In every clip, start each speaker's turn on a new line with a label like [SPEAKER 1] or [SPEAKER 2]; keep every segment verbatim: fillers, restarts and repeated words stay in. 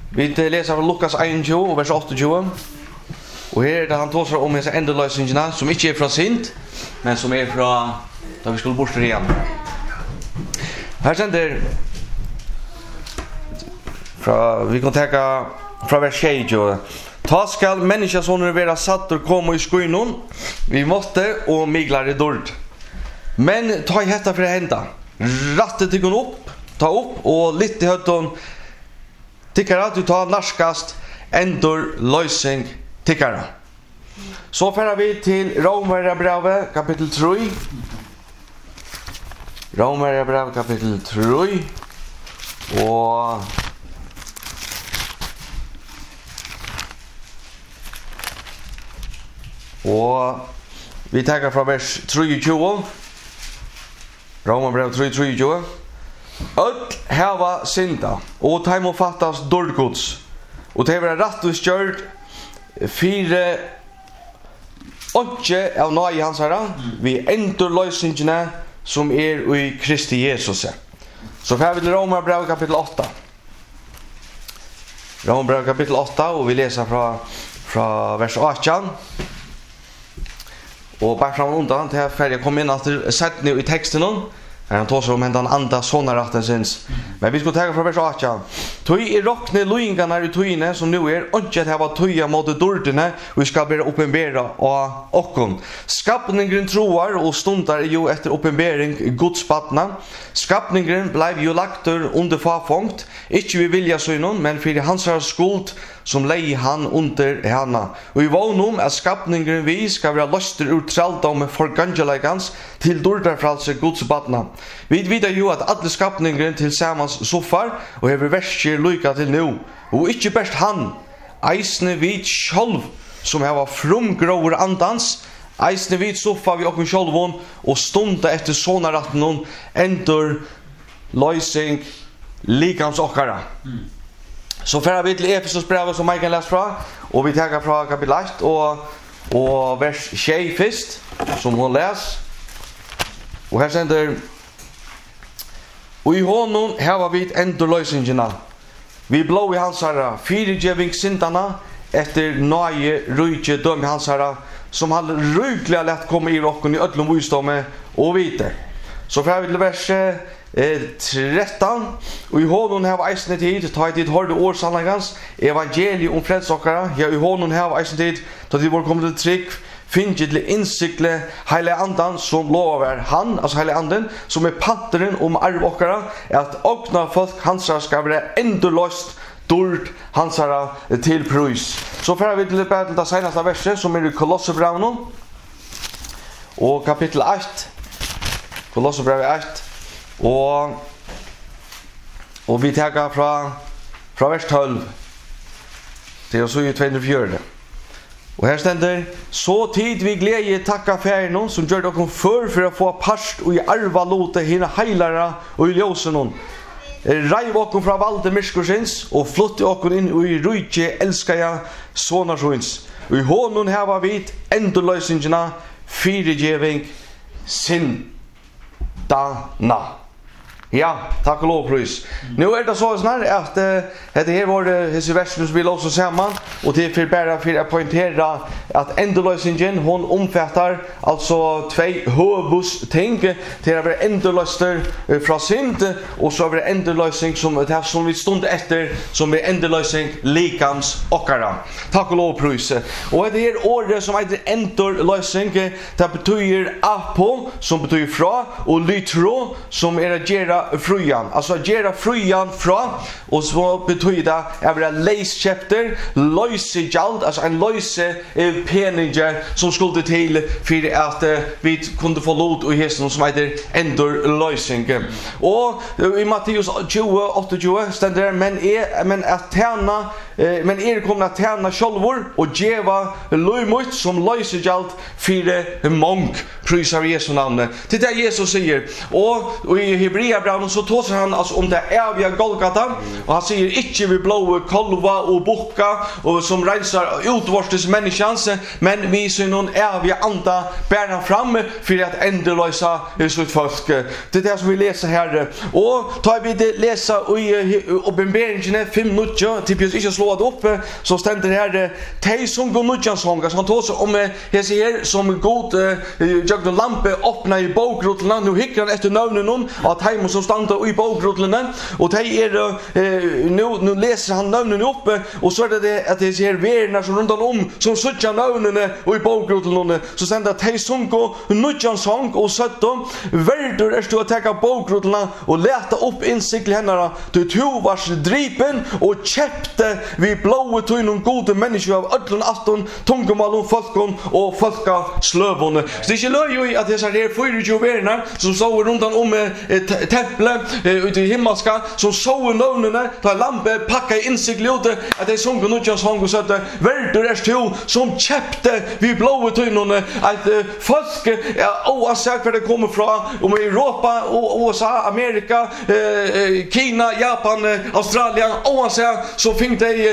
[SPEAKER 1] Vi läser från Lukas tjugo vers tjugoåtta. Och här är det han talar om dessa ändelösningarna som inte är från synd, men som är från där vi skulle bort igen. Här sänder från vi kan ta från vers tjugo. Ta skall människosonen vara satt och komma i skyn. Vi måste och miglar i dörd. Men ta i hetta för att hända. Rattet tycker upp, ta upp och lite i hötten tycker att du tar narskast ändor lösning tycker. Så färdar vi till Romarbrevet kapitel tre. Romarbrevet kapitel tre. Och Och vi tar från vers tjugo. Romarbrevet tre tjugo. Öll hava synda och ta må fattas dårgods. Och det var rätt och stjärd fyra åtje av nøye hans herra. Vi ändrar lösningarna som är i Kristi Jesus. Så här vill Romarbrevet kapitel åtta. Romarbrevet kapitel åtta och vi läser från från vers arton. Och bara fram undan till färdig kom in efter sett nu i texten någon. Han tar om den andra sonaratten syns. Men vi ska ta från vers arton. Tøy er rokne luingarna i tøyne som nu er, og ikke at hava tøya mot dordene, og vi skal bare oppenbera av okkon. Skapningen troar og stundar jo etter oppenbering godsbatna. Skapningen blei jo lagtur under fafongt, ikke vi vilja synon, men fyrir hansar skuld som lei han under hana. Og i vånum at skapningen vi skal være løster ur traldom for gangelegans til dordarfralse godsbatna. Vi vidar jo at alle skapningen til samans soffar, og hever verskir lykka til nu. Og ikkje best han, eisne vid sjolv, som heva frumgrauer andans, eisne vid soffa vi okken sjolvon, og stunda etter sonaratten endur løysing likans okkara. Mm. Så færa vi til Efesos brevet som Mikael les fra, og vi teker fra kapitel ett og, og vers tjei fyrst, som hun les. Og her sender og i honom hava vi endur løysingina. Vi blå i hans herra, fyrirgeving syndana, etter nøye rujtje døm i hans herra, som han ryglig lett komme i rokken i ødlom visdomme og vite. Så fra vi til vers eh, tretton, og i honom hava eisne tid, ta i tid hørde årsannagans, evangeliet om fredsokkara, ja i honom hava eisne tid, ta tid vår kommer til trygg, finnes til innsikle heile andan som lover han, altså heile anden, som er panteren om arv okkara, at okna folk hansara skal være endurløst dord hansara til prøys. Så fer vi til det senaste verset, som er i Kolosserbrevet, og kapittel ett, Kolosserbrevet ett, og, og vi tar fra, fra vers tolv, til å så i tjuefire. Og her stender, så tid vi glede takka færen som gjør dere før for å få parst og i arva lote henne heilere og i ljøsen hon. Reiv dere fra valde myrskursins og flotte dere inn og i rujtje elsker jeg sånarsjons. Og i hånden her var vi endurløsningene fyrirgeving syndana. Ja, takk og lov, prøys. Nu er det så snart at uh, dette her var disse versene som vi låser sammen, og det er bare for å pointere at endurløsningen, hun omfattar altså tvei høvus ting til å være endurløster fra synd, og så er det endurløsning som, som vi stund etter, som er endurløsning likans okkara. Takk og lov, prøys. Og dette her året som heter endurløsning, det betyr apo, som betyr fra, og lytro, som er å gjøre frujan, alltså gera frujan fra, och så betyder det att vara leiskäpter, löse jald, alltså en löse peninge som skulle till för att vi kunde få lot och hästen som heter endur lösning. Och i Matteus tjugo åtta tjugo ständer det, men är men att tjäna men er kommer att tjäna självor och geva löjmot som löse jald för mång prisar Jesu namn. Det där Jesus säger. Och i Hebreerbrevet så tar han alltså om det eviga Golgata och han säger inte vi blåa kolva och bocka och som rensar utvortes människans men vi ser någon eviga anda bära fram för att ändlösa sitt folk. Det är det som vi läser här. Och tar vi det läsa i Uppenbarelsen fem nio typ jag inte slå det upp så ständer det här tej som går nutjan sångar. Han tar sig om jag ser som god jag den lampe öppna i bokrutorna nu hickar han efter namnen någon att hem som stannar i bokrutorna och tej är nu nu läser han namnen upp och så är det det att det ser verna som runt om som söker namnen och i bokrutorna så ständer tej som går nutjan sång och så då värder är stå att ta bokrutorna och leta upp insikt henne du tog vars dripen och käppte vi blåa till någon gode människor av ödlon aston tungomalon folkon och folka slövon. Så det är inte löj att det är här fyra verna som så runt om ett temple ute i himmelska som så növnene ta lampe packa in sig ljudet att det är sång och nutjans sång och så att värder är stå som käppte vi blåa till någon att folk oavsett var det kommer från om Europa och U S A, Amerika, Kina, Japan, Australien oavsett så fick det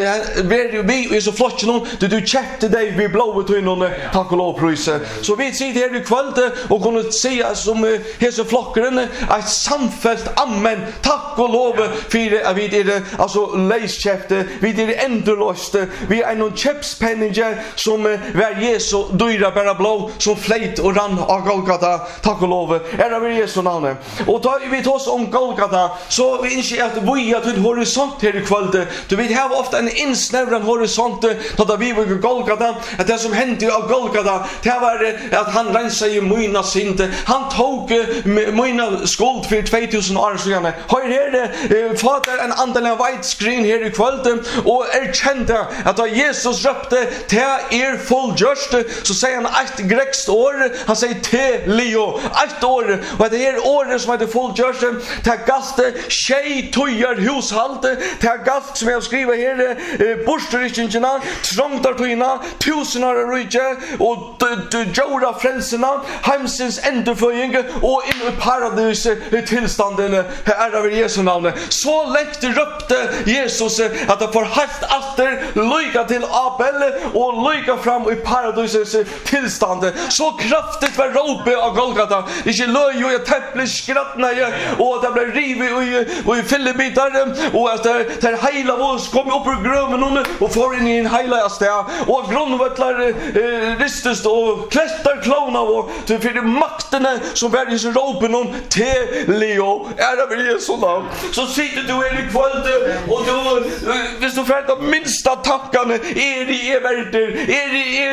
[SPEAKER 1] vi är så flott någon du du köpte dig vi blåa till någon tack och lov pris. Så vi sitter här i kväll och kunde säga som hela flocken ett samfällt amen tack och lov för att vi är alltså läskäfte vi är ändlöst vi är någon chipspenninge som var Jesu dyra bara blå som flöjt och rann av Golgata tack och lov är det Jesu namn. Och då vi tar oss om Golgata så vi inte att vi har till horisont här i kväll. Du vet här ofta en insnävrad horisont då vi var på Golgata att det som hände av Golgata det var att han rensade i mina synder. Han tog mina skuld för tvåtusen år sedan. Har det fader en andelig white screen här i kväll och erkände att då Jesus röpte till er fullgjort så säger han ett grekiskt år han säger telio ett år och det är året som heter fullgjort till gaste tjej tojar hushåll till gast som jag skriver här borsterikingarna trångtar toina tusenar rike och jora frälsarna hemsens ändföring och in i paradis tillstånden är över Jesu namn. Så lätt röpte Jesus att det får helt åter lycka till Abel och lycka fram i paradisets tillstånd. Så kraftigt var ropet av Golgata. Inte löj och jag templet skrattna och det blev rivet och i fyllebitar och att det hela oss kom upp ur gröven och får in i en heligaste och grundvattlar ristus och klättar klona och till för makterna som värdes ropen om till Leo är över Jesu namn. Så sitter du här i kväll och då hvis du för de minsta tackarna är i everter är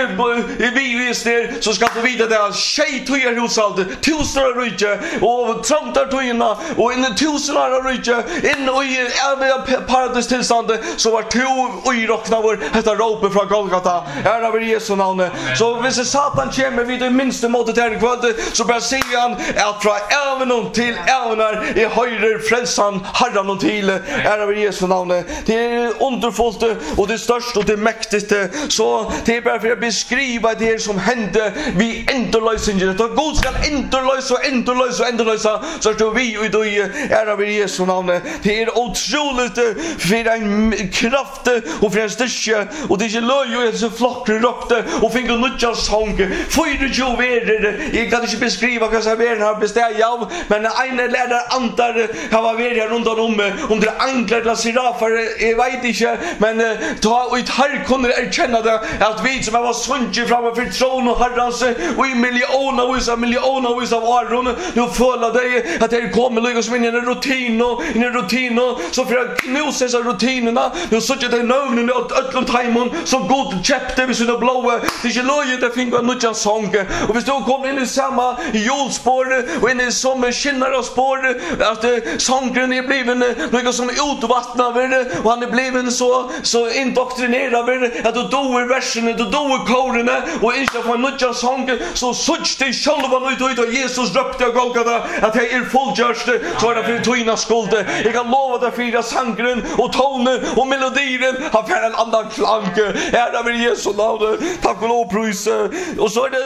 [SPEAKER 1] i bevisner så ska du veta det att tjej tojar hushåll tusen år rike och trångtar tojarna och in i tusen år rike in i paradis tillstånd så var två och i rockna vår detta ropet från Golgata är över Jesu namn. Så hvis Satan kommer vid det minsta måttet här i kväll så bara säger han att från även till ävenar i höjder frälsan herran och till är över Jesu namn. Det är underfullt och det största och det mäktigaste så det är bara för att beskriva det som hände vi ändlösningen och Gud ska ändlösa och ändlösa och ändlösa så står vi och då är över Jesu namn. Det är otroligt för en kraft och för en styrka och det är inte löj och så flockar röpte och fick en nutja sång fyra tjugo verer jag kan inte beskriva vad jag verer har bestämt av men en lärare antar har verer runt om om det anklar till sirafer jag vet inte men ta och ett här kunde erkänna det att vi som var sunge framför tron och herrans och i miljoner och så miljoner och av år nu följer det att det kommer lyckas in i en rutin och in i en rutin så för att knusa så rutinerna nu så att det növnen och öllum timon som god köpte vi sina blåa det är inte löjet det finns en nutjan sång och vi stod kom in i samma jordspår och in i som skinnar och spår att sången är bliven något som utvattnad och han är bliven så så indoktrinerad att då dår versen då dår koren och inte få en nutjan sång så such det själva nu ut och Jesus röpte och Golgata att det är fullgjort så är det för toina skuld jag kan lova att fyra sången och tonen och melodin har för en annan klang är det med Jesu namn tack och lov pris och så är det det som vi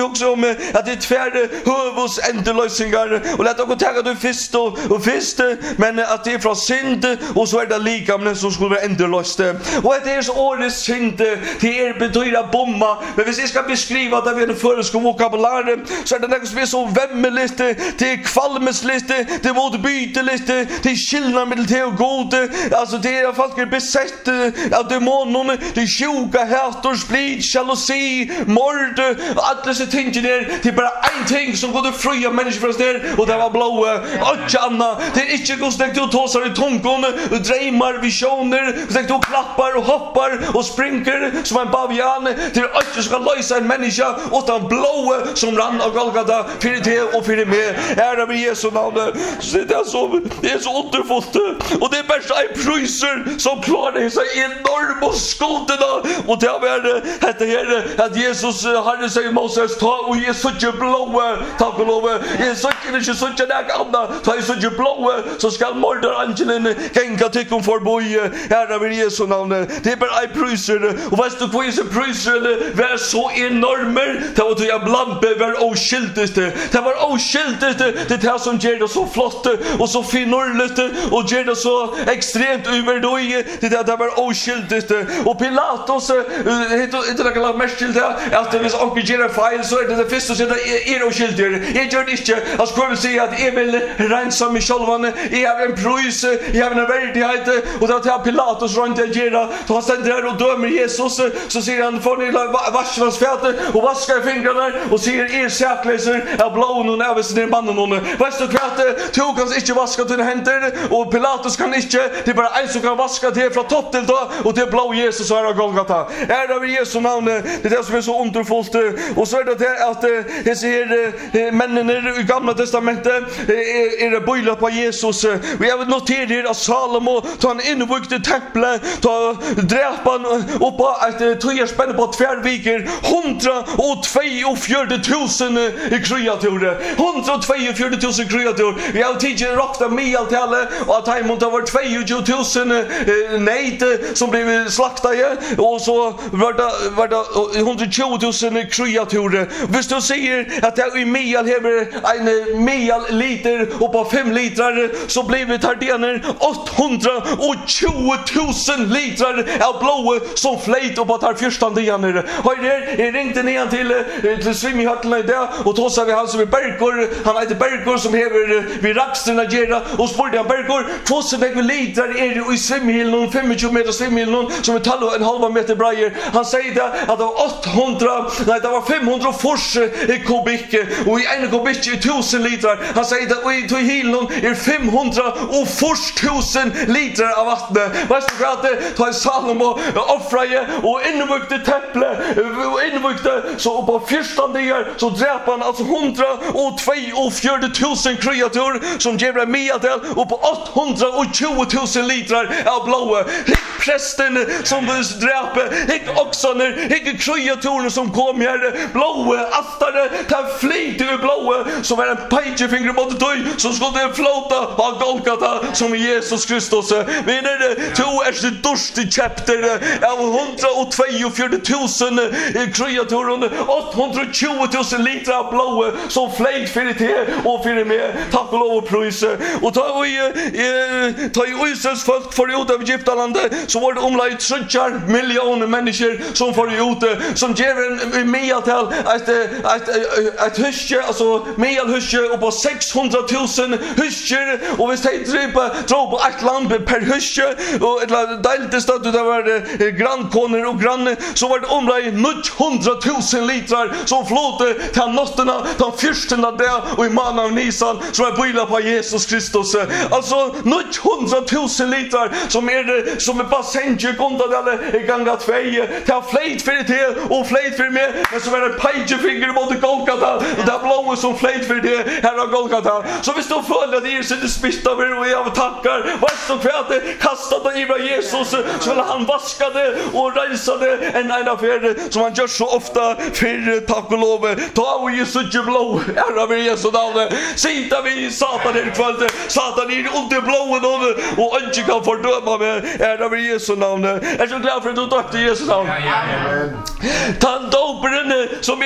[SPEAKER 1] också om att det är tvärre hövus ändlösningar och låt oss ta det först och, och först men att det är från synd och så är det likamnen som skulle vara ändlöst. Och att det är så årets synd det är betyder bomma men hvis jag ska beskriva det med en föresko vokabulär så är det något som är så vämmeligt det är kvalmesligt det är motbyteligt det är skillnad mellan det och god alltså det är folk är besett av demoner det är sjuka hator splid jalousi mord alla dessa ting där det är bara en ting som går att fria människor från där och det var blåa och Anna det är inte gott att du tosar i tungan och drömmar visioner och du klappar och hoppar och springer som en bavian det är inte ska lösa en människa utan blåa som rann av Golgata för det och för det med ära med Jesu namn det är så det är så underfullt och det är bara en pryser som klarar sig enorma skulderna och det är det här att Jesus hade sig Moses ta och ge sådär blåa tack och lov är sådär inte sådär där andra ta sådär blåa så ska mordarangelen gänga tycka för boy ära med Jesu namn det är bara en pryser och vet du vad är så pryser var så enormer det var att jag blampe var oskyldigt det var oskyldigt det det som gör det så flott och så finurligt och gör det så extremt överdåj det det var oskyldigt och Pilatus heter inte det kallar mest till det att det är onkel gör fel så är det det första så det är oskyldigt jag gör det inte jag skulle säga att jag vill rensa mig själv jag har en pröjs jag har en värdighet och då tar Pilatus runt att göra så han ständer där och dömer Jesus så säger han får ni vaska hans fötter och vaska fingrarna och säger er säkläser av blån och näves ner mannen och vet du kvart tog han inte vaska till händer och Pilatus kan inte det är bara en som kan vaska det från topp till då och det är blå Jesus och är av Golgata är det av Jesu namn det är det som är så underfullt och så är det det att det ser männen i gamla testamentet är det böjlat på Jesus vi har noterat att Salomo tar en invuxte tempel tar dräpan upp på att tog spänner på tvärviker hundra och två och fjärde tusen kreaturer hundra och två och fjärde tusen kreaturer vi har tidigare råkta med allt alla och att han måste ha varit två tusen nejt som blev slaktade och så var det, var det hundratjugo tusen kreaturer hvis du säger att det i mejal hever en mejal liter och på fem litrar så blir vi tardener åttahundratjugo tusen litrar av blå som flejt och på tar förstande igen och det är ringte ner till till svimmihötterna idag och tossar vi han som är Bergor han heter Bergor som hever vid Raxterna gera och spurgade han Bergor tvåsen litrar är det i svimmhillen femtio meter svimmhillen som är tall och en halva meter brejer han säger det att det var åttahundra nej det var femhundra fors kubik och i en kubik är tusen litrar han säger det och i till hillen är femhundra och fors tusen litrar av vatten vad ska jag att ta Salomo offra och inbyggt tempel och inbyggt så på första där så dräper han alltså hundra och två och fjärde tusen kreatur som ger medel och på åttahundratjugo tusen litrar av blåa prästen som dräper hick också när hick kreaturen som kom här blåa altare ta flit över blåa som är en pagefinger mot dig som skulle flota av Golgata som Jesus Kristus men det två är det dörste chapter av hundra och två och fjärde tusen kreaturer åttahundratjugo tusen litrar av blåa som fläkt för det och för med tack och lov och pris och ta vi ta ju Israels folk för ut av Egyptalandet så var det omlagt tre miljoner människor som får ut som ger en medeltal att att att huske alltså medelhuske och på sexhundra tusen husker och vi säger tripa tro på ett land per huske och ett delte stad där var grannkoner och granne så var det omlagt niohundra tusen litrar som flöt till notterna till fyrstena där och i man av Nisan som är böjda på Jesus Kristus alltså niohundra tusen litrar som är det som är bassänger konta där i gånga två till flöjt för det och flöjt för mig men som är en pagefinger mot Golgata och där blåa som flöjt för det här av Golgata så vi står för att det är så det spista över och jag tackar vad som för att kastade i Jesus så vill han vaska det och rensa det en enda för som han gör så ofta för tack och lov ta och Jesus blå ära med Jesus namn sitta vi satan i kväll satan i under blåen och inte kan fördöma mig ära med Jesus namn är så glad för att du tackar Jesus namn amen tant doperen som är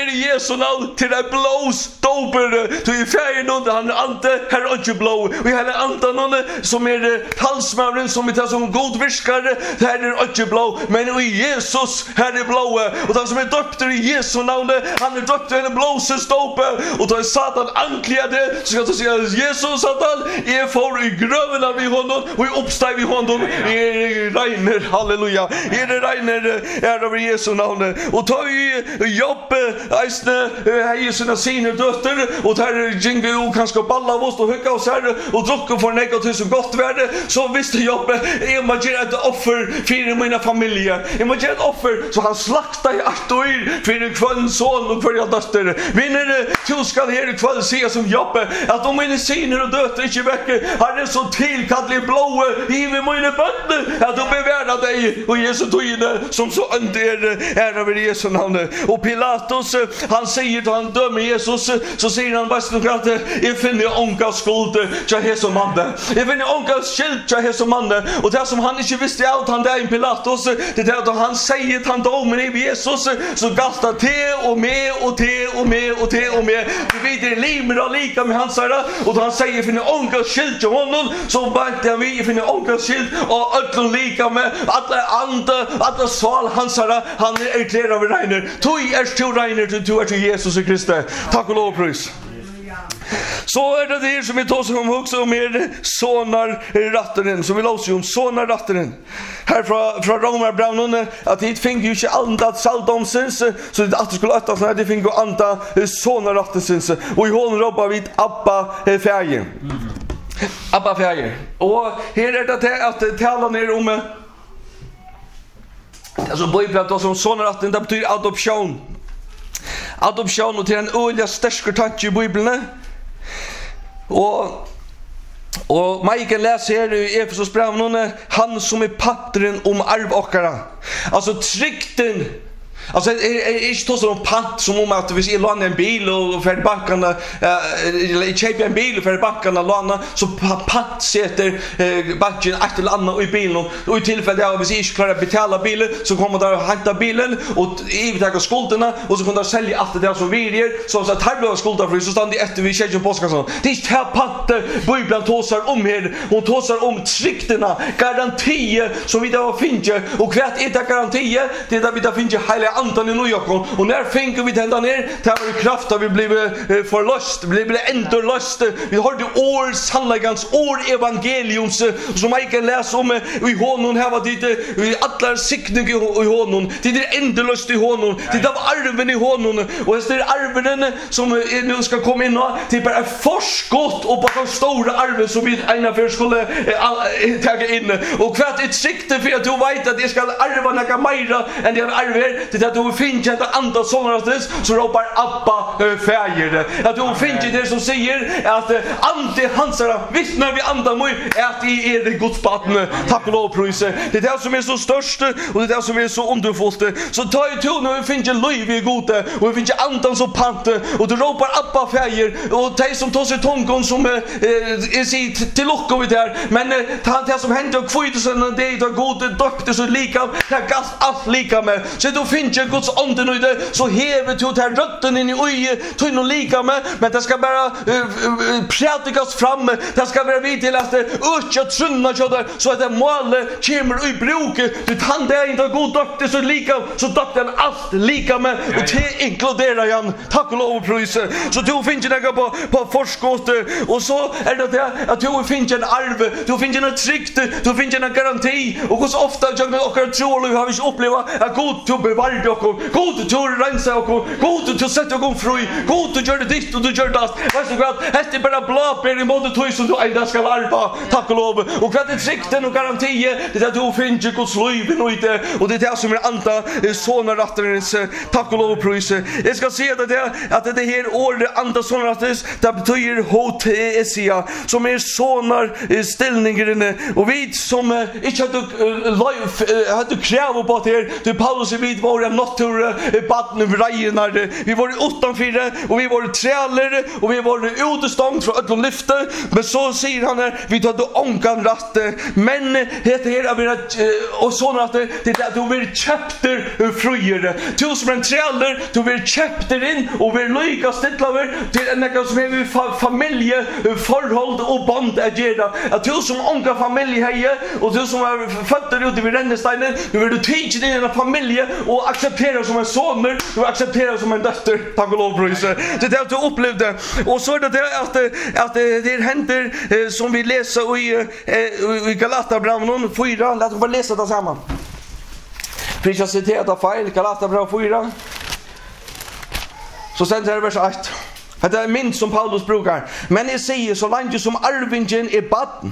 [SPEAKER 1] i Jesu navn till en blås doper. Du är färgen under han ante här är inte blå. Vi har anta någon som är talsmavren som vi tar som god viskare. Här är inte blå. Men i Jesus här är blå. Och den som är döpt i Jesu navn han är döpt i en blåses doper. Och då är Satan anklädd så ska jag säga Jesus Satan är för i grövarna vid honom och i uppsteg vid honom. Är regner halleluja. Är det regner är över Jesu navn. Och ta i jobb eisne hej sina sina dötter och tar jingle och kanske balla av oss och höcka oss här och dricka för negativt som gott värde så visste jobb är man ger ett offer för mina familjer. Är man ger ett offer så han slaktar i attoir för en kväll son och för jag dotter. Vinner du ska här ikväll se som jobb att om mina syner och döttrar inte väcker har det så tillkallig blåa i mina bötter att de bevärda dig och Jesu tojne som så under är över Jesu namn. Och Pilatus han säger då han dömer Jesus så säger han bara så att jag finner onka skuld till Jesu mannen. Jag finner onka skuld till Jesu mannen och det som han inte visste allt han där i Pilatus det där då han säger att han domen i Jesus så gastar te och med och te och med och te och med du vet det limer och lika med hans herre och då han säger finner onka skuld till honom så väntar vi finner onka skuld och ödlon lika med alla ande alla sval hans herre han är erklärar över regner tog är till regner du är till Jesus Kristus. Tack och lov pris. Så är det det som vi tar som också med sonar rattaren som vi låser om sonar rattaren här från från Romarbrevnen att det fick ju inte andat saldomsens så att det skulle ötta så det fick gå anta sonar rattens och i hon robbar vid Abba färgen. Abba färgen. Och här är det att tala ner om alltså bibeln som sonar ratten det betyder adoption. Adoption och till en öliga stärskor tanke i Bibeln. Och och Michael läser här i Efesos brev han som är pattern om arvåkara. Alltså tryckten alltså är inte så som pant som om att vi ser låna en bil och för bankarna eller köpa en bil för bankarna låna så pant sätter banken att landa i bilen och i tillfälle där vi ser inte klarar betala bilen så kommer där hämta bilen och överta skulderna och så kommer där sälja att det som vi ger så att här blir skulder för så står det efter vi köper postkassan. Det är här pant Bibeln tosar om här hon tosar om tryckterna garantier som vi då finner och kvart är det garantier det där vi då finner hela antan i New York och när fänker vi tända ner tar vi kraft att vi blir förlöst blir blir ändå löst vi har det år sannligans år evangeliums som jag kan läsa om i honom här var det alla siktning i honom det är ändå löst i honom det är arven i honom och det är arven som nu ska komma in och det är forskott och på de stora arven som vi ena för skulle ta in och kvart ett sikte för att du vet att det ska arva några mera än det arver det att du finner att andra sådana som ropar Abba färger att du finner det som säger att ante hansara vittnar vi andra mot att det är det Guds barn tack och lov pris det är det som är så störst och det är det som är så underfullt så ta ju till när vi finner löv i gode och vi finner andan så pant och du ropar Abba färger och de som tar sig tongon som är sitt till lock och där men det som händer och kvitt så när det är gode döpte så lika det gas allt lika med så då finns jag Guds ande nu det så hever till till rötten in i öje till någon lika med men det ska bara uh, predikas fram det ska vara vid till att öka trunna så där så att det mål kommer i bruk det han där inte god döpte så lika så döpte han allt lika med och det inkluderar han tack och lov och pris så du finns det på på forskott och så är det där att du finns en arv du finns en tryckt du finns en garanti och så ofta jag och tror vi har vi uppleva att god till bevarda och god till rensa och god till sätta och fri god till göra det och du gör det vet du vad det är bara blåbär i mode toy som du ända ska arva tack och lov och vad det sikten och garantier det är att du finns Guds liv och det och det är det som är anta såna ratterens tack och lov och pris jag ska se det där att det här ordet anta såna ratters det betyder hotesia som är sånar ställningar och vi som inte hade hade krav på det här till Paulus vid var var natur baden över rejerna. Vi var utanför och vi var träler och vi var utestånd från ödlom lyfte. Men så säger han här, vi tar då ångan rätt. Men heter här vi och såna att det att du vill köpter fröjer. Du som en träler, du vill köpter in och vill lyckas ställa över till en något som är familje förhåll och band att göra. Att du som ånga familj här och du som är fötter ute vid rännesteinen, du vill du teach din en familj och acceptera som en son, du accepterar som en dotter. Tack och lov bröjse. Det är det du upplevde. Och så är det att att det händer som vi läser i i Galaterbrevet fyra. Låt oss bara läsa det samman. För jag citerar det fel. Galaterbrevet fyra. Så sen är vers ett. Det är minst som Paulus brukar. Men jag säger så länge som arvingen är baden.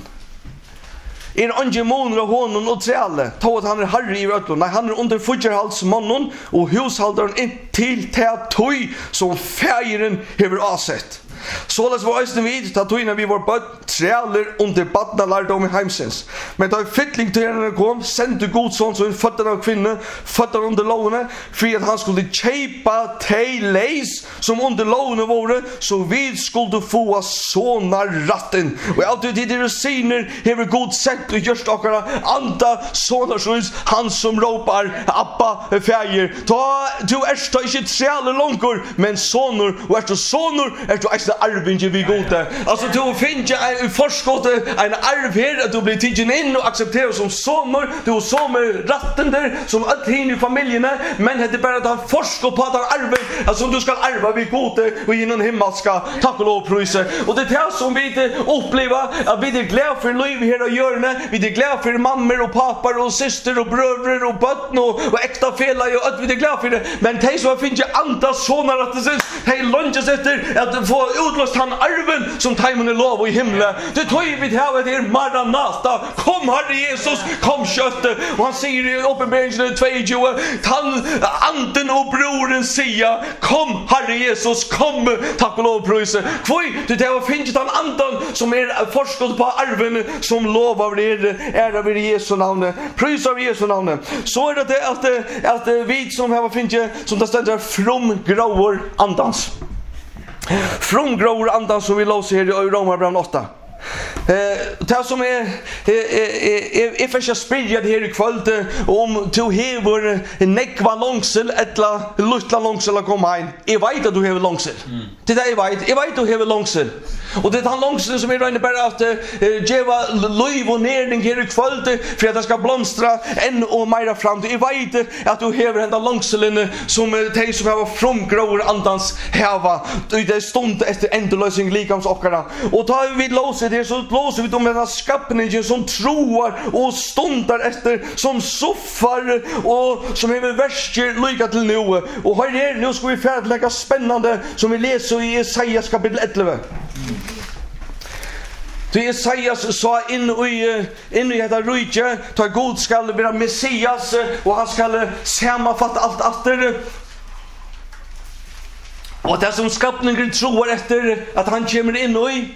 [SPEAKER 1] Er anje måneder av honom och trälle, ta att han är herre i ödlon. Nej, han är under fudgerhalsmannen och hushållaren intill tätoj som färgen hever avsett. Således var eisen vid, ta tog när vi var bøtt, träler under badna lärdom i heimsens. Men da fytling til henne kom, sendte god sånn som en fötter av kvinne, fötter under lovene, för att han skulle kjeipa tei leis som under lovene våre, så vi skulle få såna ratten. Og alltid til dere syner, hever god sett og gjørst akkara anda såna sjøs, han som ropar Abba färger. Ta, du erst da ikke träler långkor, men sonor, og erst du sonor, erst du eisen arvinge vi gode. Alltså du finner en forskott en arv här att du blir tigen in och accepterar som sonor, du som ratten där som allt hin i familjerna, men det är bara att han forskar på att han arven, alltså du ska arva vi gode och innan himmelska tack och lov prisa. Och det är som vi upplever att vi är glada för liv här och görne, vi är glada för mammor och pappar och syster och bröder och barn och, och äkta fela och att vi är glada för det. Men det som finns andra sonar att det syns, det lunches efter att få utlöst han arven som tajmen är lov i himlen. Det tog vi till att det är Maranata. Kom Herre Jesus, kom köttet. Och han säger i Uppenbarelsen två, han anden och broren säger, kom Herre Jesus, kom. Tack och lov pröjse. Kvöj, det är att finna han anden som är forskad på arven som lovar er ära vid Jesu namn. Pröjse av Jesu namn. Så är det att, att, att vi som har finna som det ständer from grauer andans. From grauer andan som vi låser här i Romarbrevet åtta. Eh, det som är är är för spridja det här i kväll om du hever nekva långsel eller lustla långsel att komma in. Jag vet att du hever långsel. Det där jag vet. Jag vet att du hever långsel. Och det är han långsel som är röjande bara att geva liv och närning här i kväll för att det ska blomstra än och mera fram. Jag vet att du hever ända långselen som de som har fromgrår andans häva. Det är stund efter ändlösning likams åkarna. Och tar vi låser det så låser vi dem med den skapningen som troar och stundar efter som soffar och som är värster lika till nu. Och här är nu ska vi färdlägga spännande som vi läser i Jesajas kapitel elva. Så Jesajas sa in i in i detta rike ta god skall vara Messias och han skall sammanfatta allt efter. Och det som skapningen tror efter att han kommer in i.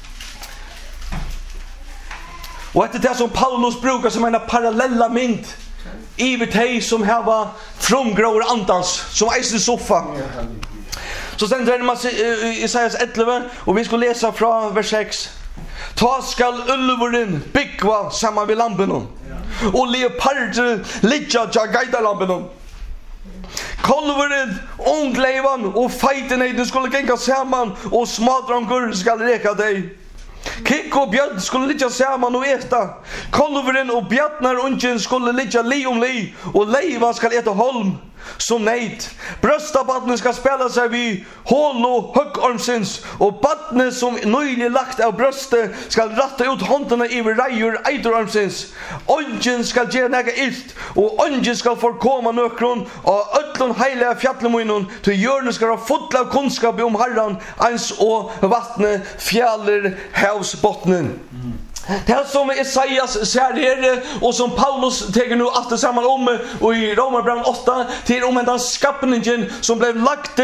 [SPEAKER 1] Och det är det som Paulus brukar som en parallella mynd i de som har fromgrår andans som eisen soffa. Så sen är det i Jesajas elva och vi ska läsa från vers sex. Ta skall ulvuren byggva samman vid lampen och leoparder ligga tja gaidalampen. Kolveren, ungleivan och fejten skulle gänga samman och smadrangur skall reka dig. Kik och björn skulle ligga samman och äta. Kolveren och björnar ungen skulle ligga li om li och leiva skall äta holm som nejt. Bröstabattnen ska spela sig vid hål och högormsins och battnen som nyligen lagt av bröstet ska ratta ut hånderna i rejur eitorormsins. Ungen ska ge näga ilt och ungen ska förkomma nökron och ötlon heiliga fjallmoinon till hjörnen ska ha fotla av kunskap om Herran ens och vattnet fjäller havsbottnen. Det som Esaias säger här och som Paulus tar nu allt samman om och i Romarbrevet åtta till om den skapningen som blev lagt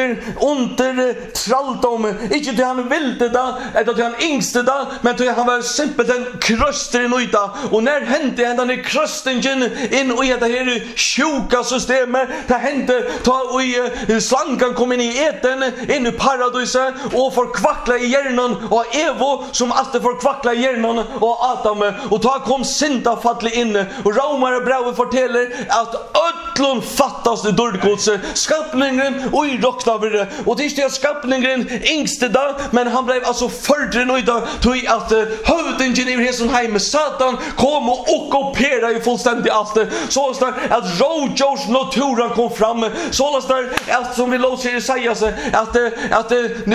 [SPEAKER 1] under tralldom. Inte till han ville det, eller till han yngste det, men till han var simpelt en kröster i nöjda. Och när hände den här kröstningen in i det här sjuka systemet, det hände ta i slangan kom in i eten, in i paradiset och förkvackla i hjärnan och Evo som alltid förkvackla i hjärnan och Adam och ta kom synda fattlig in och Romare brevet fortäller att ödlon fattas det dårgods skapningen och i rocknavre och det är skapningen yngste dag men han blev alltså fördre nöjda tog att hövdingen i hesen heim Satan kom och ockupera i fullständigt allt så där att Rojos naturen kom fram så där att som vi låser Jesaja att att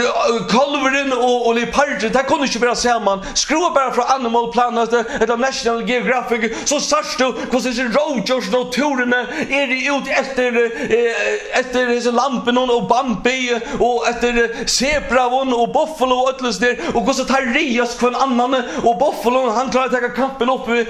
[SPEAKER 1] kalveren och och leoparden där kunde inte vara samman skruva bara från Animal Planet eller National Geographic så sars du hur Rojos naturen är det ut efter efter dessa lampen och Bambi och efter zebravon och buffalo och allt där och hur så tar Rias för en annan och buffalo han klarar att ta kampen upp vi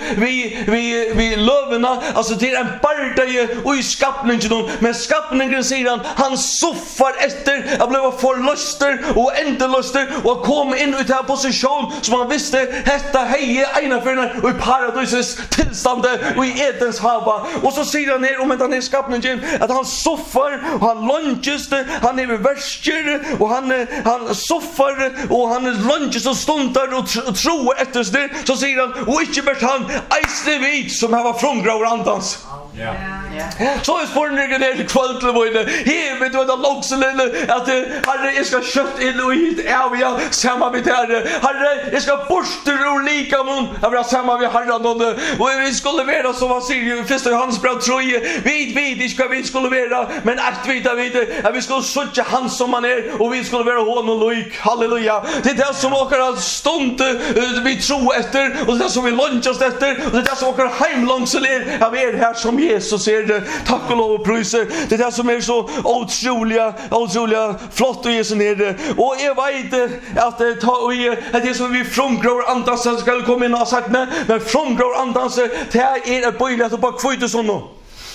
[SPEAKER 1] vi vi lövarna alltså det är en bardaje och i skapningen men skapningen säger han han soffar efter att bli förluster och ändeluster och kom in i den position som han visste detta heje ena för och i paradisets tillstånd och i Edens hava och så säger han här om den här skapningen att han soffar och han lunges han är värster och han han soffar och han lunges och stundar och tror efter det så säger han och inte bara han eisne vid som har frångrår andans. Ja. Ja. Så är spårningen ner kväll till vården. Här vet du att långselene att herre jag ska kött in och hit är vi samma med herre. Herre jag ska borsta ur lika mun. Jag vill samma med herran och vi skulle vara som han säger första Johannes brev tre. Vi vet vi ska vi skulle vara men att vi vet att vi ska söka han som han är och vi skulle vara honom lik. Halleluja. Det är det som åker all stund vi tror efter och det som vi lunchas efter och det är det som åker hem långseler av er här som Jesus är det. Tack och lov och priser. Det är det som är så otroliga, otroliga flott och Jesus är det. Och jag vet att det är det som vi frångrår andans ska komma in och ha sagt nej. Men frångrår andans det är ett böjligt och bara kvöjt och sånt.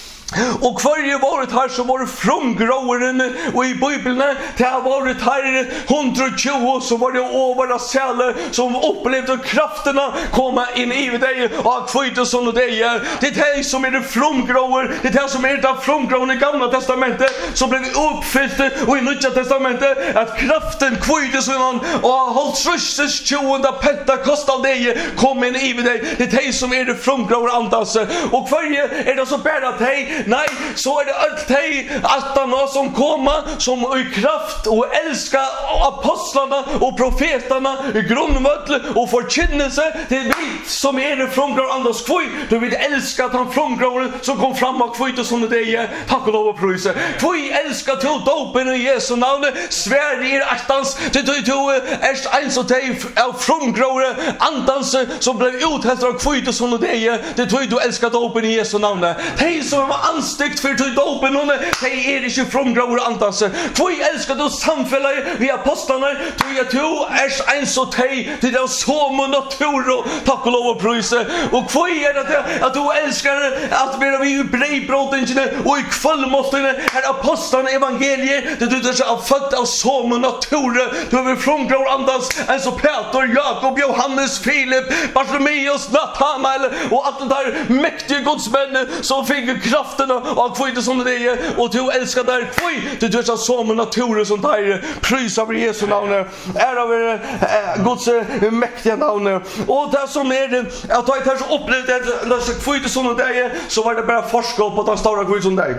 [SPEAKER 1] Och varje varit här så var det fromgråren och i Bibeln det har varit här hundratjugo så var det ovara säler som upplevde krafterna komma in i dig och kvöjt och sånt och det är det som är det fromgråer det är det som är det fromgråen i Gamla testamentet som blev uppfyllt och i Nya testamentet att kraften kvöjt och sånt och hållt tröstes tjugonda Pentekost av dig kom in i dig det är det som är det fromgråer andas och varje är det så bär att hej nej, så är det allt hej attarna som komma som i kraft och älska apostlarna och profeterna i grundmötle och förkynnelse det är vi som är det frångrår andras kvöj du vill älska att han frångrår som kom fram och kvöjt och sånt det är tack och lov och pröjse kvöj älska till dopen i Jesu namn Sverige är attans till du är en så dig av frångrår andans som blev uthällt av kvöjt och sånt det är det tror du älskar dopen i Jesu namn hej som anstykt för till dopen och det är inte fromgrår antas. Kvöj älskar du samfälla vi apostlarna tror jag du är en så tej till det som och natur tack och lov och pröjse och kvöj är det att du älskar att vara vi i brevbrotten och i kvällmåsten här apostlarna evangeliet det du är född av som och natur du är fromgrår antas en så Peter, Jakob, Johannes, Filip, Bartolomeus, Nathanael och allt det där mäktiga godsmän som fick kraften och kvöjt som det är och du älskar där kvöjt du är som naturen som där prys av Jesu namn är av Guds mäktiga namn och det som är att ta ett här så upplevt att kvöjt som det är så var det bara forskap på den stora kvöjt som det är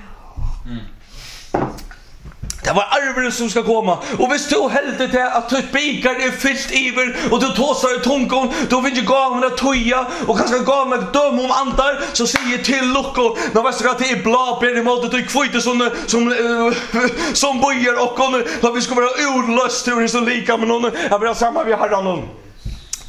[SPEAKER 1] det var arven som ska komma. Och hvis du heldet till att du bikar är fyllt iver och du tåsar i tungon, då vill du gav mig att toja och kanske gav mig att döma om andar så säger till Locko när vi ska till blabber i målet du kvöjte som som som bojar och då vi ska vara ordlöst hur det så lika med någon jag vill ha samma vi har någon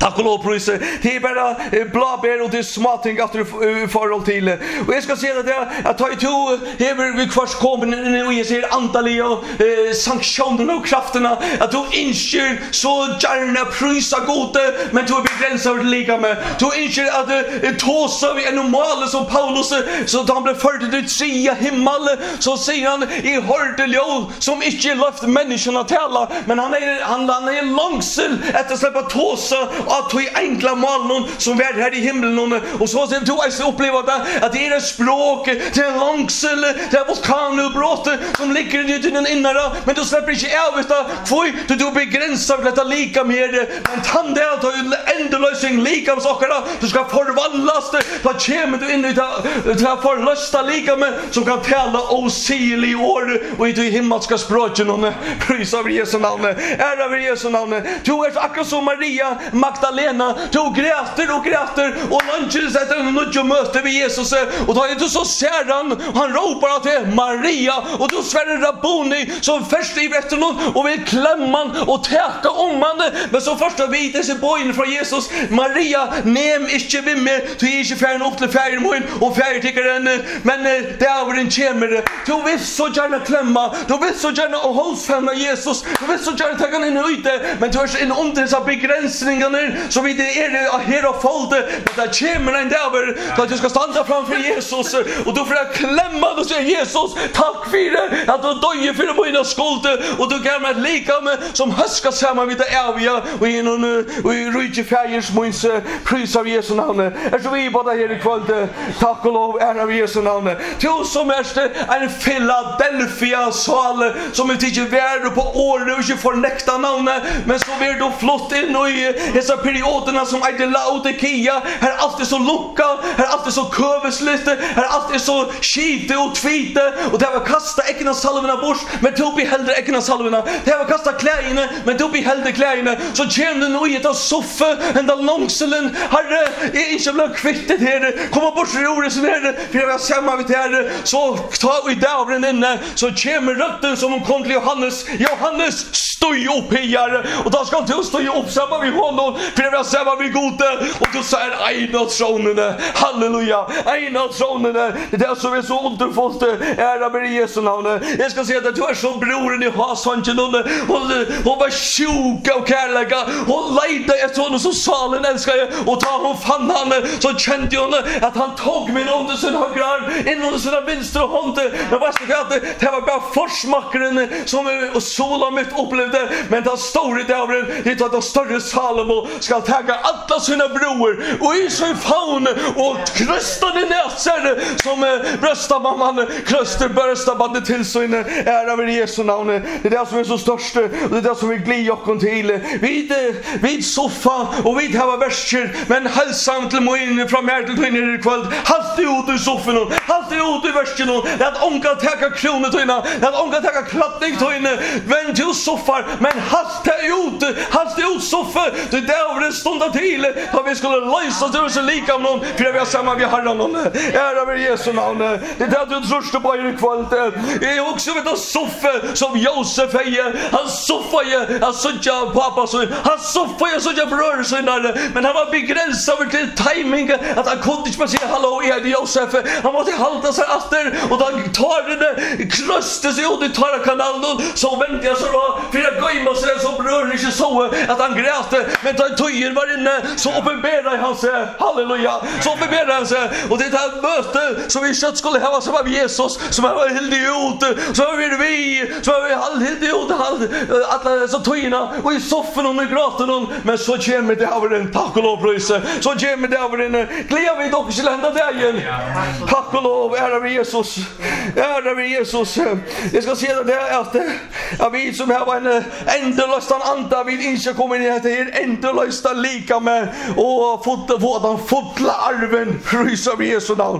[SPEAKER 1] Tack och lov pröjse. Det är bara blåbär och det är småting att du förhåll till. Och jag ska säga att jag att ta i to hever vi kvars kommer nu och jag ser antalet och sanktionerna och krafterna att du inser så gärna pröjsa gode men du är begränsad lika med. Du inser att tåsa vi är normala som Paulus så då han blev förd till trea himmel så säger han i hörde lov som inte löft människorna tala men han är han, han är långsel att släppa tåsa att du är enkla malen som är här i himlen och så ser du att uppleva att det är ett språk till en långsel det är vulkanutbrott som ligger i din inre men du släpper inte av det för du du begränsar detta lika mer men han där tar ju ändlösning lika sakerna du ska förvandlas vad kommer du in i det till att förlösta lika med som kan tala osäglig ord och i det himmelska språket och prisa över Jesu namn ära över Jesu namn du är akkurat som Maria Magdalena du gräter och gräter och lunchen sätter en nödja möte med Jesus och då är du så ser han han ropar till Maria och du svärder Rabboni som först i rätten och vill klämma och täcka om han men så första vite sig bojen från Jesus Maria nem inte vi med du är inte färdig upp till färgmån och färgtickaren men det är över en kämmer du vill så gärna klämma du vill så gärna och hållsfämna Jesus du vill så gärna ta han in ute men du är en under dessa begränsningar så vi det är det här och folde men det kämmer en där så att du ska stanna framför Jesus och då får jag klämma och säga Jesus tack för det att du döjer för mina skulder och du gav mig lika med som höska samman vid det eviga och i någon och i rike färgers måns pris av Jesu namn är så vi bara här i kväll tack och lov ära av Jesu namn till som är en Philadelphia sal som är inte värd på år och inte förnekta namnet men så blir då flott in och i dessa perioderna som är Laodikea här är alltid så lucka här är alltid så kövesligt här är alltid så skite och tvite och det var kasta äckna salverna bort men du blir hellre äckna salverna det var kasta kläderna men du blir hellre kläderna så känner du nog i ett soffa ända långselen herre är inte blivit kvittet här komma bort till ordet som är för jag ser mig vid här så ta i dävren inne så kommer rötten som hon kom till Johannes Johannes stoj upp här och då ska du stå upp samma vid honom för jag ser mig vid gode och du säger en av tronen halleluja en av tronen det är så är så underfullt ära med Jesu namn jag ska säga att du är som broren i Hasanchen och hon var sjuk av kärleka hon lejde ett sådant som salen älskar jag och ta hon fann han så kände hon att han tog min under sin högra arm in under sina vänstra hand men vad ska jag det var bara forsmakaren som sola mitt upplevde men den stora dävren det är att den större Salomo ska tagga alla sina bror och i sin faun och krösta den näsar som bröstar mamman kröster bröstar bandet till sin ära över Jesu namn det är det som är så störst och det är det som vi glir jocken till vid, vid soffa och vid här verser men hälsam till mig in från här till kvinnor i kväll halt ut i soffan halt ut i versen det att ånga täcka kronor till henne det att ånga täcka klappning till henne vänd till soffar men halt ut halt ut soffa det där det stånda till att vi skulle lösa det så lika om någon för vi har samma vi har någon ära över Jesu namn det där du trösta på i kväll det är också vet en soffa som Josef är han soffa är han sådja pappa så han soffa är sådja bror så men han var begränsad till timing att han kunde inte säga hallå är det Josef han måste hålla sig efter och då tar det kröste sig ut i torra kanalen så väntade jag så då för jag går in och så så bror inte så att han grät men då tojen var inne så uppenbarade han sig halleluja så uppenbarade han sig och det här möte som vi kött skulle ha som av Jesus som var helt ut så var vi så var vi helt ut alla så tojna och i soffan och gråten hon men så kommer det över en tack och lov pröjse så kommer det över en glädje vi dock skulle hända där igen tack och lov ära över Jesus ära över Jesus jag ska säga det att jag vet som här var en ändlöstan anta vid inte kommer in att det är ändlösta lika med och fota vådan fotla arven pröjse av Jesu namn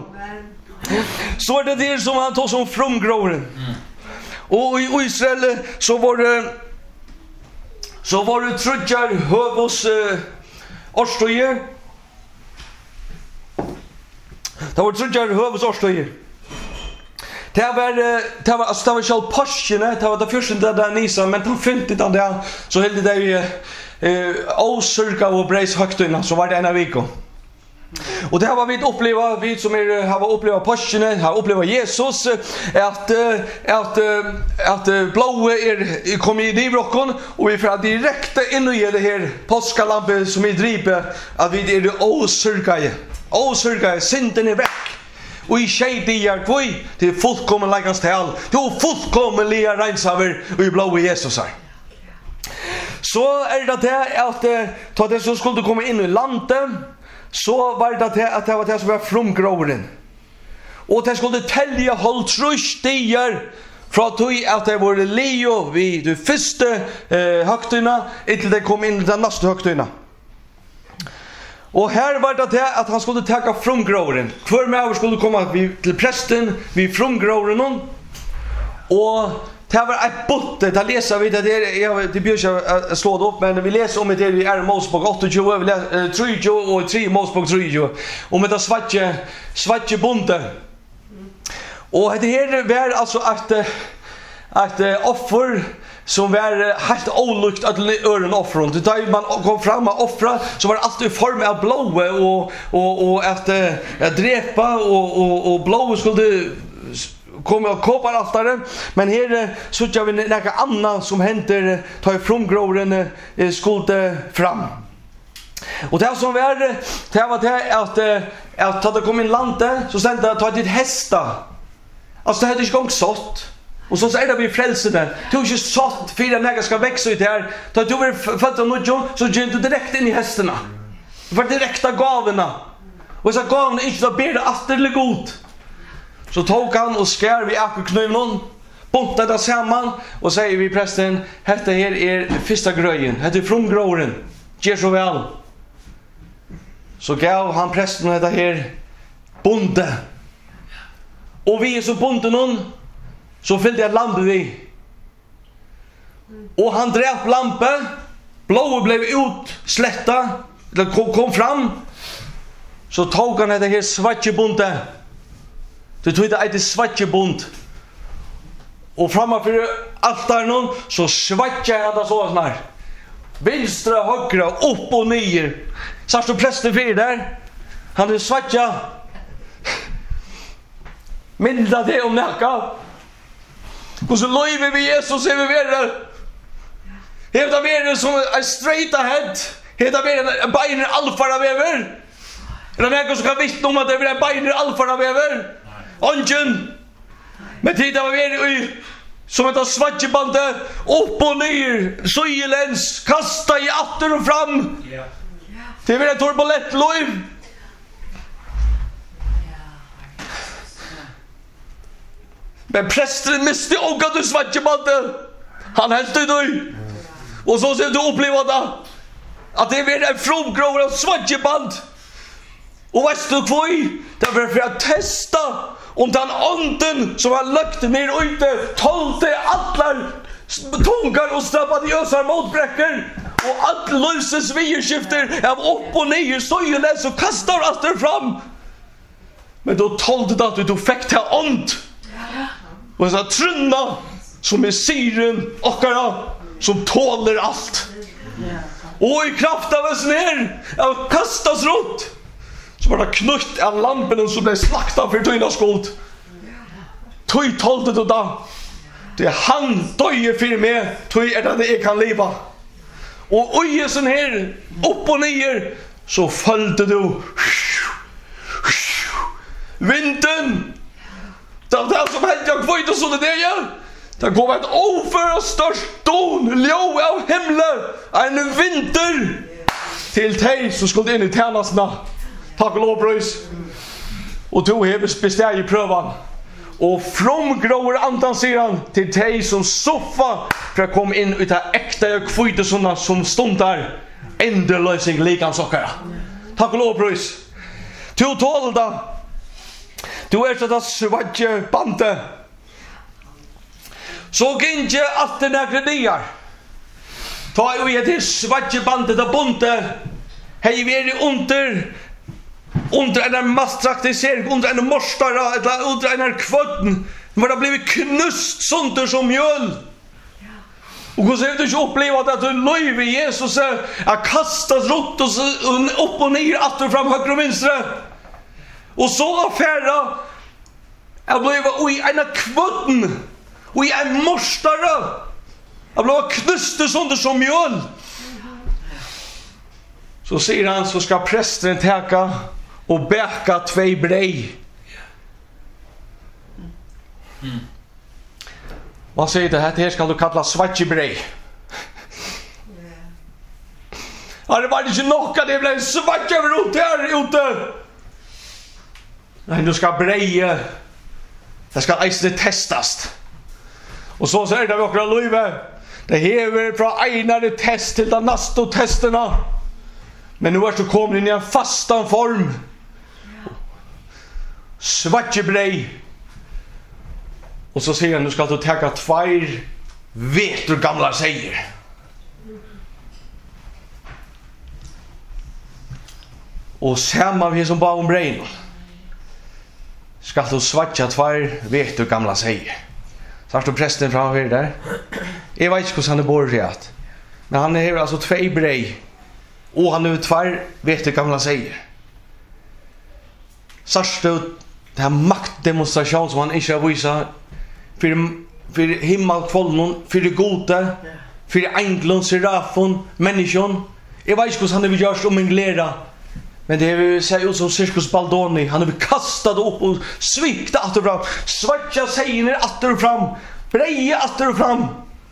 [SPEAKER 1] så är det det som han tog som frumgråren och i Israel så var det så var det trudjar hövos eh, årstöjer det var trudjar hövos årstöjer det var det var alltså det var själv påsken det var det första där Nisa men de fyllde den där så helt det eh osyrka och breis högtuna så var det en av veckan. Och det här var vi uppleva vi som är har uppleva påsken har uppleva Jesus att att att blåa är kom i divrocken och vi får direkt in i det här påskalampe som är dripe att vi är det osyrka osyrka synden är väck. Och i tjejdigar kvöj till fullkommen lägans tal. Till fullkommen lia reinsaver och i blå Jesus här. Så är det det att ta det som skulle komma in i landet så var det det att det var det som var frumgråren. Och det skulle tälja håll trusdigar från att det var leo vid de första eh, högtyna till det kom in i den nästa högtyna. Och här var det det att han skulle ta frumgråren. För mig skulle komma till prästen vid frumgråren och det var ett botte, det läser vi det där jag det björs jag slå det upp men vi läser om det i är Mosebok åttiotjugo vi läser trettio och tre Mosebok trettio om det svartje svartje bonde. Och det här var alltså att att offer som var helt olukt att ören offren. Det där man kom fram och offra så var det alltid i form av blåa och och och att att drepa och och och blåa skulle kommer och kopar altare men här så jag vill några annat som händer ta ifrån gråren skulle fram. Och det som var det var det att att att det kom in landet så sände att ta dit hästa. Alltså det hade inte gått sått. Och så säger det vi frälsade. Du har inte sått för att några ska växa ut här. Då du var född av något så gick du direkt in i hästarna. Det var direkta gavorna. Och så gavorna inte att ber det atterlig god. Så tog han och skär vid akkeknöven, bontade det samman och säger vi prästen, detta här är första gröjen, detta är frumgråren, ger så väl. Så gav han prästen detta här bonde. Och vi är så bonde någon, så fyllde jag lampe vi. Och han drev lampe, blåa blev ut, slätta, kom, kom fram. Så tog han detta här svartje bonde. Det tog det ett svartjebund. Och framför altaren så svartjade han det så här. Vänstra, högra, upp och ner. Satt och prästen för där. Han är svartja. Minda det om näka. Och så löjver vi Jesus är vi vidare. Heta vidare som en straight ahead. Heta vidare en beiner alfara väver. Är det näka som kan vittna om att det är en beiner alfara väver? Ongen. Men tid var vi som ett svartjebande upp och ner, söjelens, kasta i atter och fram. Ja. Det var en turbulent liv. Men prästen miste åka du svartjebande. Han helt i dig. Och så ser du uppleva det. Att det var en fromgrå av svartjeband. Och vet du kvöj? Det var för att testa om den anden som har lagt ner ute tålte alla tungar och strappade i ösar motbräcker och allt löses vierskifter av upp och ner söjles och kastar allt fram. Men då tålte det att du fick till ond och så trunna som är syren och som tåler allt. Och i kraft av oss ner av kastas runt så var det knutt av lampen som blev slaktad för tyna skuld. Tøy tålte du da. Det är han døye för mig. Tøy är det jag kan leva. Och oj sån här upp och ner så följde du. Vinden. Det var det som hände jag kvitt och så det ja. Det kom ett over och störst don ljå av himlen. En vinter till dig så skulle in i tjänsterna. Tack och lov bröjs. Och du har bestämt i prövan. Och fromgrår andan säger han till dig som soffa för att komma in utav äkta och kvite sådana som stod där. Änderlösning likans och här. Tack och lov bröjs. Du tål det. Du är så att svadje bande. Så gynge att den här gredier. Ta ju ett till svadje bandet av bonte. Hej vi är under under en mastraktisering, under en morstara, eller under en kvötten. Men det har blivit knust sönder som mjöl. Och hur ser du inte uppleva att du löv i Jesus att kastas runt och upp och ner att fram höger och vänster. Och så affära jag blev oj en kvotten. Och en morstare. Jag blev knuste sönder som mjöl. Så säger han så ska prästen täcka och bäka två brej. Mm. Vad säger det här? Det här ska du kalla svartjebrej. Ja, det var inte nog att det blev svart över ut här ute. Nej, du ska breje. Det ska eisne testas. Och så säger det vi okra löjve. Det hever från einare test till den nästa testerna. Men nu är du kommit in i en fastan form. Svartjebrej. Och så säger han, nu ska du täcka tvär vet du gamla säger. Och samma vi som bara om brein. Ska du svartja tvär vet du gamla säger. Så har du prästen framför där. Jag vet inte hur han är borrat. Men han är alltså två brej. Och han är tvär vet du gamla säger. Så har du den här maktdemonstration som han inte har visat. För, för himmelkvållen, för det gode, för ängeln, serafon, människan. Jag vet inte hur han har gjort om en glera. Men det vill säga ut som Cirkus Baldoni. Han har kastat upp och sviktat att och fram. Svartja säger att och fram. Breja att och fram.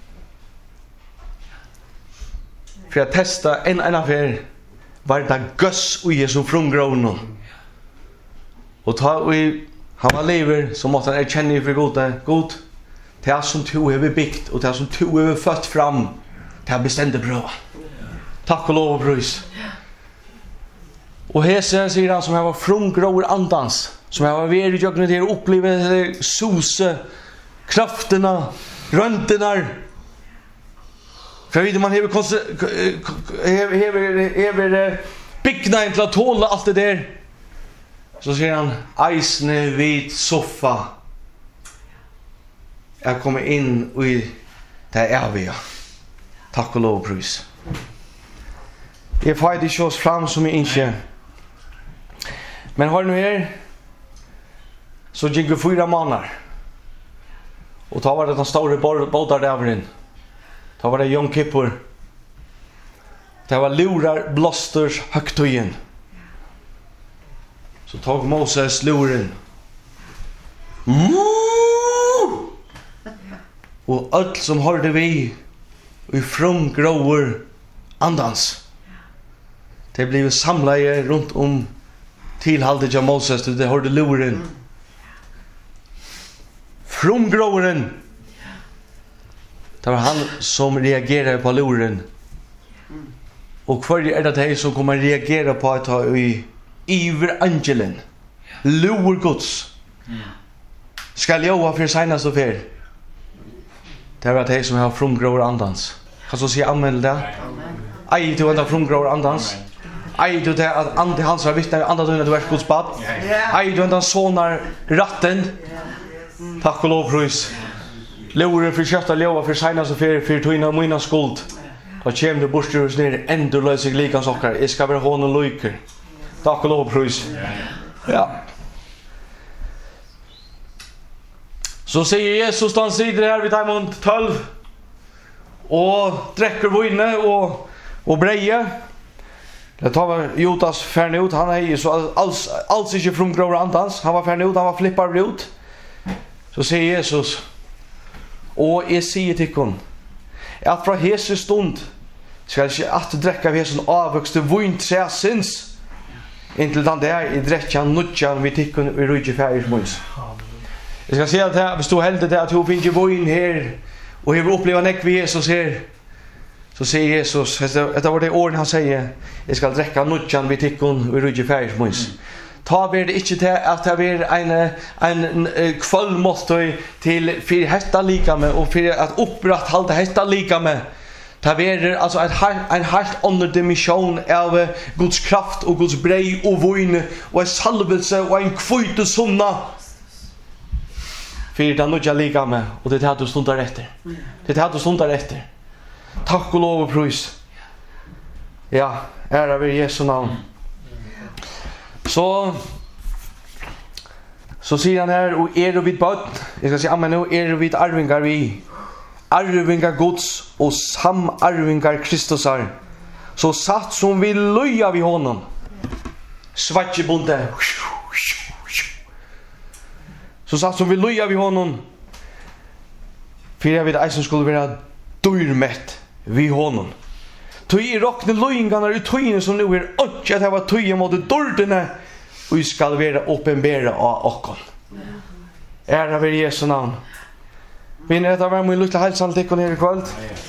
[SPEAKER 1] För att testa en en affär. Var det göss och Jesu frungrån. Och ta vi han var lever så måste han erkänna för gode. God. Det är som to har byggt och det är som to har fött fram. Det har bestämde bra. Tack och lov och pris. Och här säger han som jag var frungrår andans. Som jag var vid i jögnet till att uppleva sose, krafterna, rönterna. För jag vet att man hever byggnaden till att tåla allt det där. Så säger han, eisne vid soffa. Jag kommer in i det eviga. Tack och lov och pris. Jag får inte körs fram som jag inte. Men har nu här så gick vi fyra månader. Och då var det den stora båtar där in. Då var det Yom Kippur. Det var lurar blåsters högtöjen. Så tog Moses luren. Mm! Och allt som hörde vi i frumgråer andans. Det blev samlade runt om tillhaldet av Moses. Det hörde luren. Frumgråren. Det var han som reagerade på luren. Och för är det det som kommer reagera på att ha i iver angelen. Lur Guds. Skall jag ha för senast och för. Det var det som har frumgråer andans. Kan så säga amen det? Aj, du ända frumgråer andans. Aj, du det att ande hans har vittnat andra dögnet du är Guds bad. Aj, du ända sonar ratten. Tack och lov pris. Luren för kötta lova för senast och för för tog in av mina skuld. Då kommer du bort ur oss ner ändolösig likans okkar. Jag ska vara hon och lyker. Tack och lov pris. Ja. Så säger Jesus då han sitter här vid timon tolv och dräcker vinne och och breje. Det tar Jotas färn ut. Han är ju så alls alls inte från grå andans. Han var färn ut, han var flippar ut. Så säger Jesus: "Och jag säger till kon att från Jesus stund ska jag inte att dräcka vi sån avväxte vinträsens intill den där i dräckan nutjan vi tycker vi rujje färg smuts." Jag ska säga att det här stod helt det att hon finns ju vin här och hur upplever näck vi Jesus här. Så säger Jesus, det var det ord han säger, jag ska dräcka nutjan vi tycker vi rujje färg smuts. Ta vi det inte till att det blir en en kvällmått till för hästa lika med och för att upprätthålla hästa lika med. Ta vi alltså en en helt annan dimension av Guds kraft och Guds brej och vin och en salvelse och en kvite sunna. För det nu jag lika med och det är det du stundar efter. Det är det du stundar efter. Tack och lov och pris. Ja, ära vid Jesu namn. Så så säger han här, och är du vid böt, jag ska säga, men nu är du vid arvingar vi, arvingar Guds och samarvingar Kristusar, så satt som vi löja vid honom, svartjebonde, så satt som vi löja vid honom, för jag vet att som skulle vara dyrmätt vid honom. Tog i rockne löjingarna i tøyene som nu är och att det var tøyen mot dårdene, och vi ska vara uppenbara av okkon. Ära vid Jesu namn. Vinner detta var min lilla hälsan till er i kväll.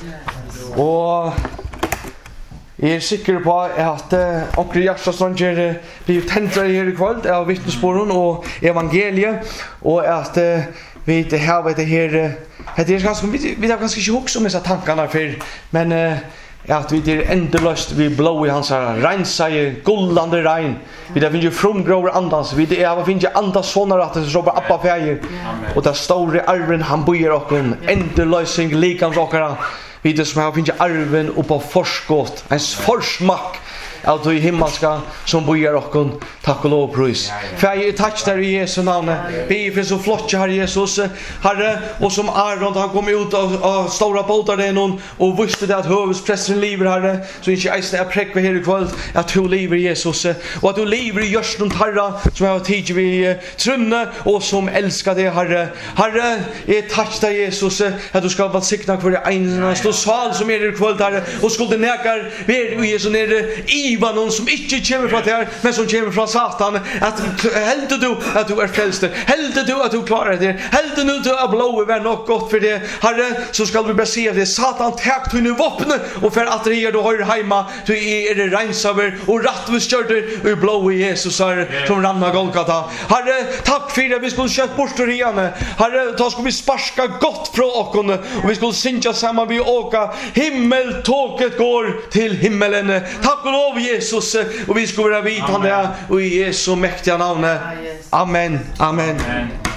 [SPEAKER 1] Och jag är säker på att uh, onkel Gjerstadstranger blir tentra här i kväll av vittnesbörden och evangeliet, och att uh, vi det här vet det här uh, det är ganska vi, vi har ganska inte också med dessa tankarna för, men uh, att vi är ändlöst vi blå i hans rensa i gullande regn. Vi där finns ju frumgröver andans. Vi det är finns ju andas såna att det så bara appa färger. Och där stora arven han bojer och en ändlösing likans åkara. Vi det som har finns ju arven uppe på forskott. En forsmak allt i himmelska som bojer och tack och lov pris. För jag tack där i Jesu namn. Vi är så flott här Jesus Herre, och som Aron han kom ut av, av stora båtar där någon och visste det att huvudprästen lever Herre, så inte jag är präck med här i kväll att du lever Jesus, och att du lever i görsten Herre som jag har tid vid trunne och som älskar dig Herre. Herre, jag tack där Jesus att du ska vara sikna för det ena stå sal som är i kväll Herre, och skulle näkar vi är så nere i var någon som inte kommer från det men som kommer från Satan, att helt du att du är frälst, helt du att du klarar det, helt nu du är blå över något gott för det Herre, så ska vi bara se det Satan täckt du nu vapnet och för att det du har hemma du är det rensaver och rättvisstörder och blå i Jesus Herre som ramnar Golgata. Herre, tack för att vi skulle köra bort ur igen Herre, då ska vi sparska gott från åkon och vi skulle synka samman vi åka himmeltåget går till himmelen. Tack och lov Jesus, och vi ska vara vidtande och i Jesu mäktiga namn. Amen. Amen. Amen.